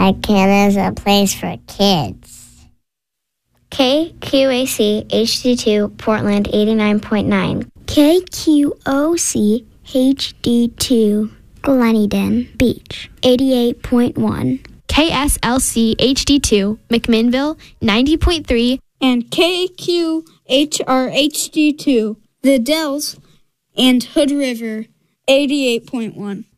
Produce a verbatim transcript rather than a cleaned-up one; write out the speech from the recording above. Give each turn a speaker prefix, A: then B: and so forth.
A: McKenna's a place for kids.
B: K Q A C H D two Portland eighty-nine point nine.
C: K Q O C H D two Gleneden Beach eighty-eight point one.
D: K S L C H D two McMinnville ninety point three.
E: And K Q H R H D two The Dells and Hood River eighty-eight point one.